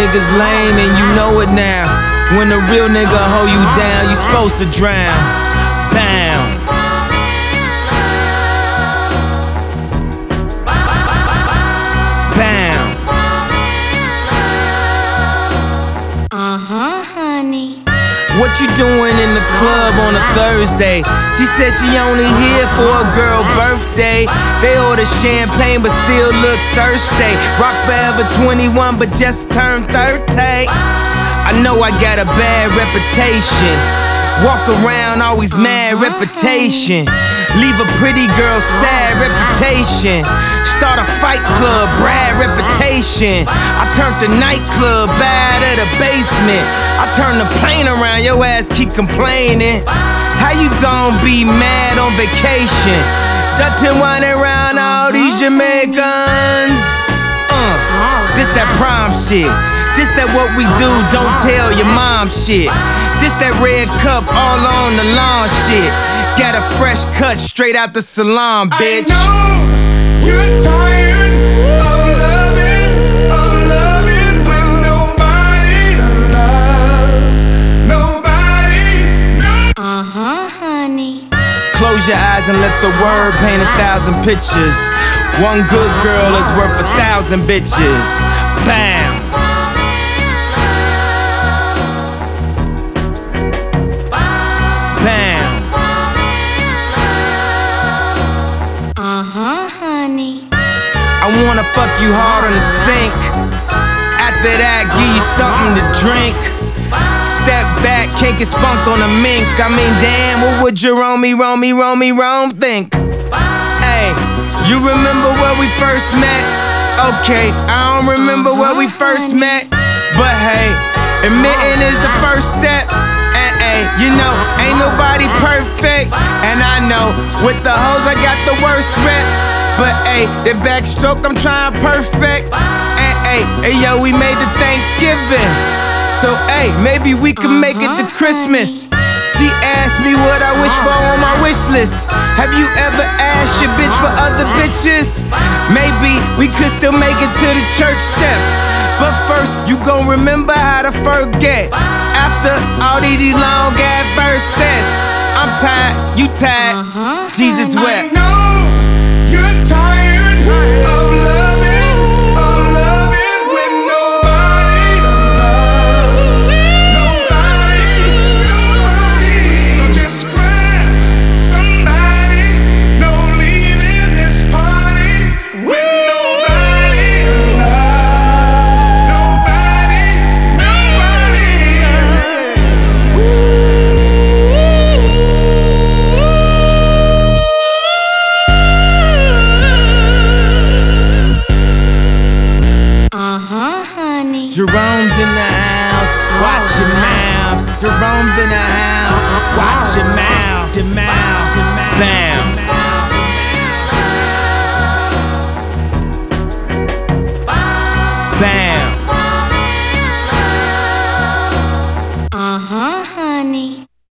niggas lame and you know it now. When a real nigga hold you down, you supposed to drown. Bound. Bound. Honey. What you doing in the club on a Thursday? She said she only here for a girl birthday. They order champagne but still look thirsty. Rock forever 21 but just turned 30. I know I got a bad reputation. Walk around always mad reputation. Leave a pretty girl sad reputation. Start a fight club, Brad reputation. I turned the nightclub bad at the basement. I turned the plane around, your ass keep complaining. How you gon' be mad on vacation? Dutton whining around all these Jamaicans. This that prom shit. This that what we do, don't tell your mom shit. This that red cup all on the lawn shit. Got a fresh cut straight out the salon, bitch. I know you're tired of loving with nobody to love. Nobody, Honey. Close your eyes and let the word paint 1,000 pictures. One good girl is worth 1,000 bitches. Bam. Bam. Honey. I wanna fuck you hard on the sink. After that, give you something to drink. Step back, can't get spunk on a mink. I mean, damn, what would Jerome think? Hey, you remember where we first met? Okay, I don't remember where we first met. But hey, admitting is the first step. And hey, you know, ain't nobody perfect. And I know, with the hoes I got the worst rep. But hey, the backstroke I'm trying perfect. And hey, yo, we made the Thanksgiving. So hey, maybe we can make it to Christmas. She asked me what I wish for on my wish list. Have you ever asked your bitch for other bitches? Maybe we could still make it to the church steps. But first, you gon' remember how to forget. After all these long ass verses, I'm tired, you tired, Jesus I wept. know you're tired of loving with nobody to love. Nobody. So just grab somebody. No leaving this party with nobody to love. Nobody. Honey. Jerome's in the house, watch your mouth. Jerome's in the house, watch your mouth. Bam.